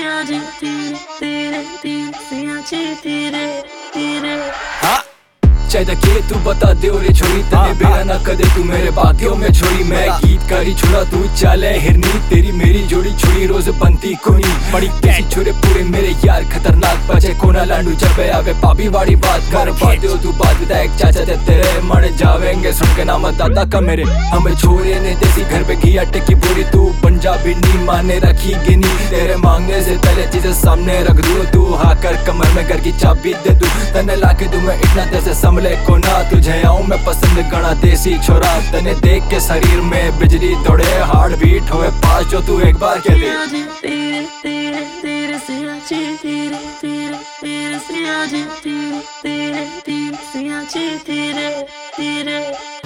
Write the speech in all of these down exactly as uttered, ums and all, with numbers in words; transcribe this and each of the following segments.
आज तेरे तेरे तेरे से आज तेरे तेरे हाँ चाहे के तू बता दे और छोड़ी तने बेरा ना कदे तू मेरे बागियों में छोड़ी मैं गीत कारी छोड़ा तू चाले हिरनी तेरी मेरी जोड़ी छोड़ी रोज बनती कोनी बड़ी कैसी छोरे पूरे मेरे यार खतरनाक बचे कोना लांडू जब आवे पापी वाड़ी बात कर पाते हो तू बात विधायक चाचा ते तेरे मर जावेंगे सुन के नाम दादा का मेरे हमें छोरे ने देसी घर पे घी आटे की बोरी तू पंजाबी नी माने रखी गिनी तेरे मांगने से पहले चीजें सामने रख दूं तू हाकर कमर में घर की चाबी दे दूं तने लाके दूं मैं इतना तेरे सामने को ना तुझे आऊं मैं पसंद गणा देसी छोरा तने देख के शरीर में बिजली दौड़े हार्ट बीट होए पास जो तू एक बार कह दे तेरे तेरे तेरे से आज तेरे तेरे तेरे से आज तेरे तेरे तेरे से आज तेरे तेरे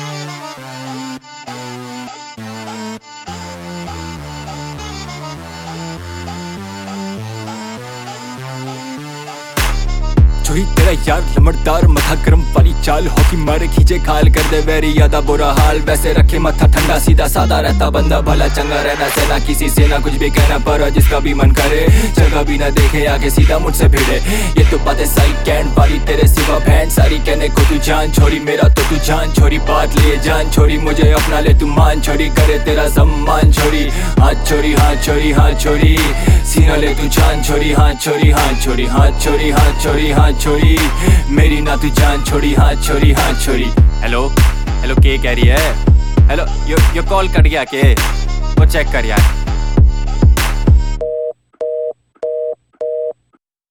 छोरी तेरा यार लमड़दार मथा गरम वाली चाल हॉकी मारे खींचे खाल कर दे वेरी यादा बुरा हाल वैसे रखे मथा ठंडा सीधा सादा रहता बंदा भला चंगा रहना सेना किसी से ना कुछ भी कहना पर जिसका भी मन करे जगह भी ना देखे आगे सीधा मुझसे भिड़े ये तो बातें सारी कैंट वाली तेरे सिवा बहन सारी कहने को तू जान छोरी मेरा तो तू जान छोरी बात ले जान छोरी मुझे अपना ले तू मान छोरी करे तेरा सम्मान छोरी हाथ छोरी हाथ छोरी हाथ छोरी सीना ले तू जान छोरी हाथ छोरी हाथ छोरी हाथ छोरी हाथ छोरी हाथ छोरी मेरी ना तू जान छोड़ी हाथ छोरी हाथ छोरी। हेलो हेलो के कह रही है hello yo yo call cut गया के वो चेक कर यार।